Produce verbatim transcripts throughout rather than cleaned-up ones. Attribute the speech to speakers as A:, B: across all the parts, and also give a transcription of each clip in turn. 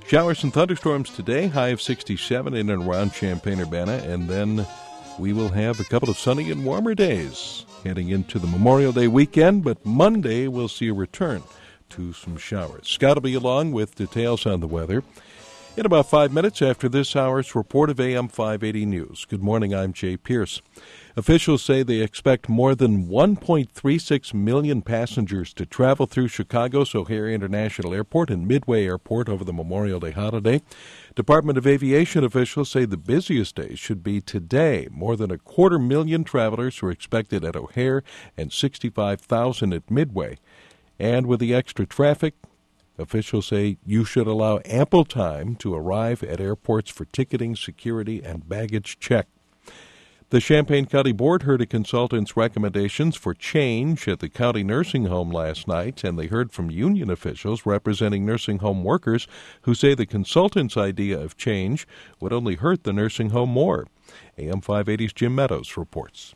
A: Showers and thunderstorms today, high of sixty-seven in and around Champaign-Urbana, and then we will have a couple of sunny and warmer days heading into the Memorial Day weekend, but Monday we'll see a return to some showers. Scott will be along with details on the weather in about five minutes after this hour's report of A M five eighty News. Good morning, I'm Jay Pierce. Officials say they expect more than one point three six million passengers to travel through Chicago's O'Hare International Airport and Midway Airport over the Memorial Day holiday. Department of Aviation officials say the busiest day should be today. More than a quarter million travelers are expected at O'Hare and sixty-five thousand at Midway. And with the extra traffic, officials say you should allow ample time to arrive at airports for ticketing, security, and baggage check. The Champaign County Board heard a consultant's recommendations for change at the county nursing home last night, and they heard from union officials representing nursing home workers who say the consultant's idea of change would only hurt the nursing home more. A M five eighty's Jim Meadows reports.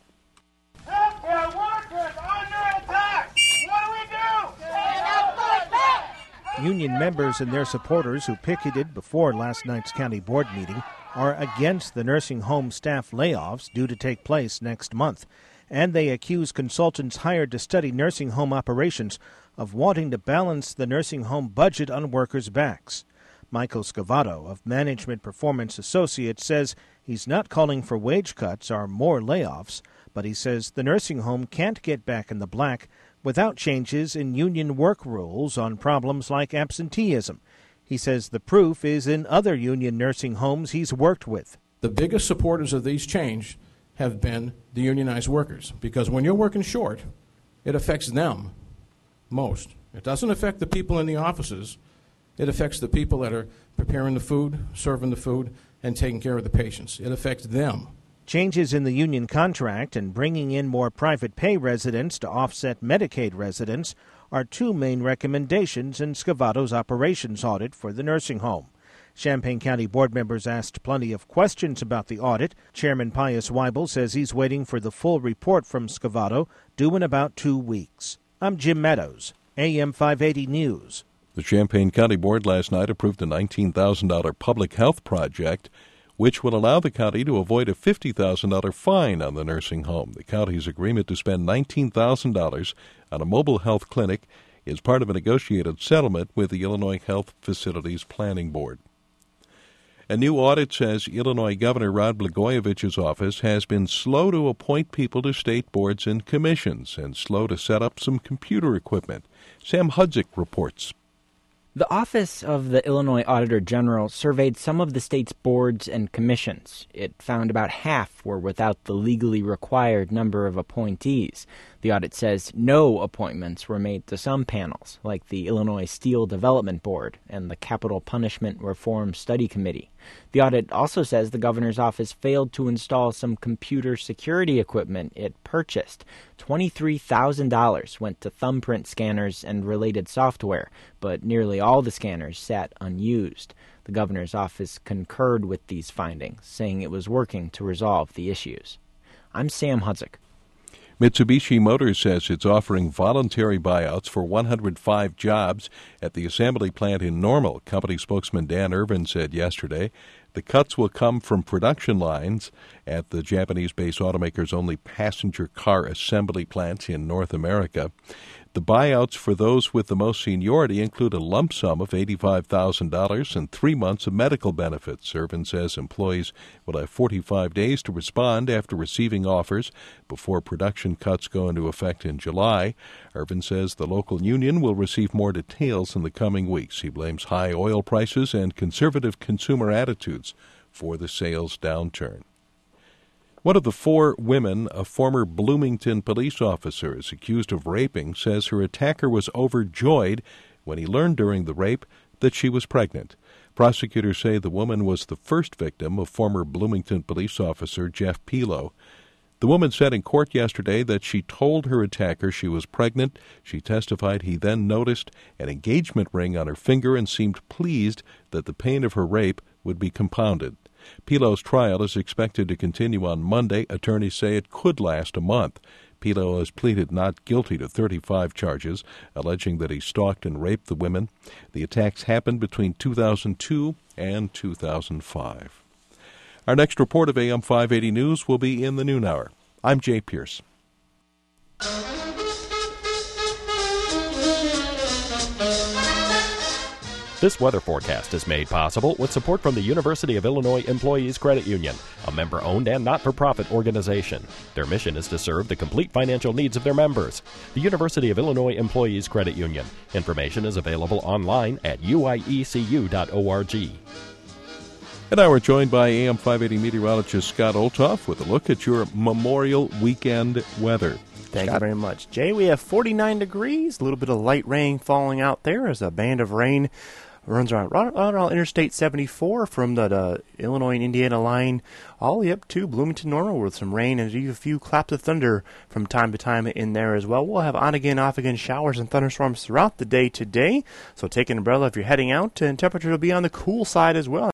B: Union members and their supporters who picketed before last night's county board meeting are against the nursing home staff layoffs due to take place next month. And they accuse consultants hired to study nursing home operations of wanting to balance the nursing home budget on workers' backs. Michael Scavato of Management Performance Associates says he's not calling for wage cuts or more layoffs, but he says the nursing home can't get back in the black without changes in union work rules on problems like absenteeism. He says the proof is in other union nursing homes he's worked with.
C: The biggest supporters of these change have been the unionized workers, because when you're working short, it affects them most. It doesn't affect the people in the offices. It affects the people that are preparing the food, serving the food, and taking care of the patients. It affects them.
B: Changes in the union contract and bringing in more private pay residents to offset Medicaid residents are two main recommendations in Scavato's operations audit for the nursing home. Champaign County board members asked plenty of questions about the audit. Chairman Pius Weibel says he's waiting for the full report from Scavato, due in about two weeks. I'm Jim Meadows, A M five eighty News.
A: The Champaign County Board last night approved a nineteen thousand dollars public health project, which will allow the county to avoid a fifty thousand dollars fine on the nursing home. The county's agreement to spend nineteen thousand dollars on a mobile health clinic is part of a negotiated settlement with the Illinois Health Facilities Planning Board. A new audit says Illinois Governor Rod Blagojevich's office has been slow to appoint people to state boards and commissions and slow to set up some computer equipment. Sam Hudzik reports.
D: The Office of the Illinois Auditor General surveyed some of the state's boards and commissions. It found about half were without the legally required number of appointees. The audit says no appointments were made to some panels, like the Illinois Steel Development Board and the Capital Punishment Reform Study Committee. The audit also says the governor's office failed to install some computer security equipment it purchased. twenty-three thousand dollars went to thumbprint scanners and related software, but nearly all the scanners sat unused. The governor's office concurred with these findings, saying it was working to resolve the issues. I'm Sam Hudzik.
A: Mitsubishi Motors says it's offering voluntary buyouts for one hundred five jobs at the assembly plant in Normal. Company spokesman Dan Irvin said yesterday the cuts will come from production lines at the Japanese-based automaker's only passenger car assembly plant in North America. The buyouts for those with the most seniority include a lump sum of eighty-five thousand dollars and three months of medical benefits. Irvin says employees will have forty-five days to respond after receiving offers before production cuts go into effect in July. Irvin says the local union will receive more details in the coming weeks. He blames high oil prices and conservative consumer attitudes for the sales downturn. One of the four women a former Bloomington police officer is accused of raping says her attacker was overjoyed when he learned during the rape that she was pregnant. Prosecutors say the woman was the first victim of former Bloomington police officer Jeff Pilo. The woman said in court yesterday that she told her attacker she was pregnant. She testified he then noticed an engagement ring on her finger and seemed pleased that the pain of her rape would be compounded. Pilo's trial is expected to continue on Monday. Attorneys say it could last a month. Pilo has pleaded not guilty to thirty-five charges, alleging that he stalked and raped the women. The attacks happened between two thousand two and two thousand five. Our next report of A M five eighty News will be in the noon hour. I'm Jay Pierce.
E: This weather forecast is made possible with support from the University of Illinois Employees Credit Union, a member-owned and not-for-profit organization. Their mission is to serve the complete financial needs of their members. The University of Illinois Employees Credit Union. Information is available online at u i e c u dot org.
A: And now we're joined by A M five eighty meteorologist Scott Olthoff with a look at your Memorial Weekend weather.
F: Thank
A: Scott?
F: you very much, Jay. We have forty-nine degrees, a little bit of light rain falling out there as a band of rain runs around, right around Interstate seventy-four from the, the Illinois and Indiana line all the way up to Bloomington Normal with some rain and a few claps of thunder from time to time in there as well. We'll have on-again, off-again showers and thunderstorms throughout the day today, so take an umbrella if you're heading out, and temperatures will be on the cool side as well.